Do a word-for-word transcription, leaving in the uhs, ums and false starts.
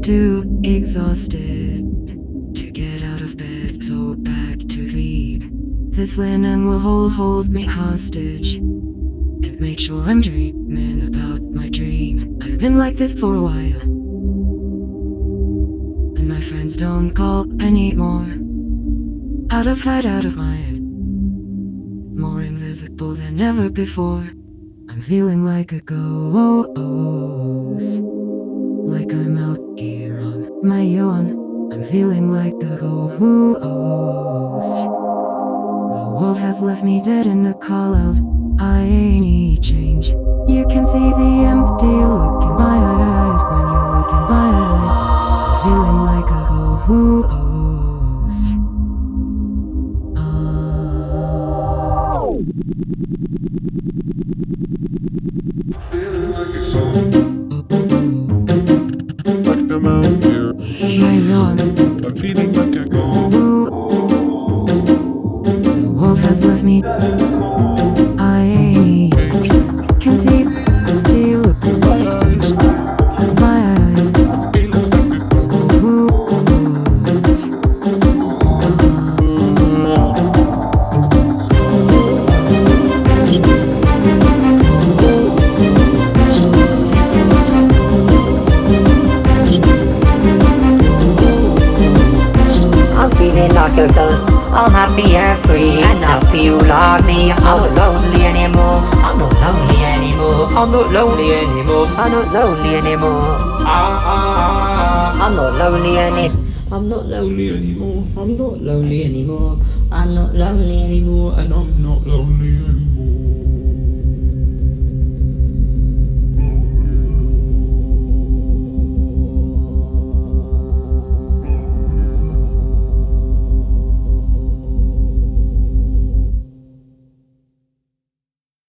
too exhausted to get out of bed, so back to sleep. This linen will hold, hold me hostage and make sure I'm dreaming about my dreams. I've been like this for a while, and my friends don't call anymore. Out of sight, out of mind, more invisible than ever before. I'm feeling like a ghost, like I'm out here on my own. I'm feeling like a ghost. The world has left me dead in the call out. I need change. You can see the empty look in my eyes when you look in my eyes. I'm feeling like a ghost. Feeling like a ghost. Like I'm out here. My lawn. I'm feeling like a ghost. The world has left me. I need. Can see the look in my eyes. Feeling like a Ghost. I'm feeling like a ghost, I'm happy and free, and I feel like me. I'm not lonely anymore, I'm not lonely anymore, I'm not lonely anymore, I'm not lonely anymore. Ah, ah, ah. I'm not lonely anymore, I'm not lonely anymore, I'm not lonely anymore, I'm not lonely anymore, and I'm not lonely anymore.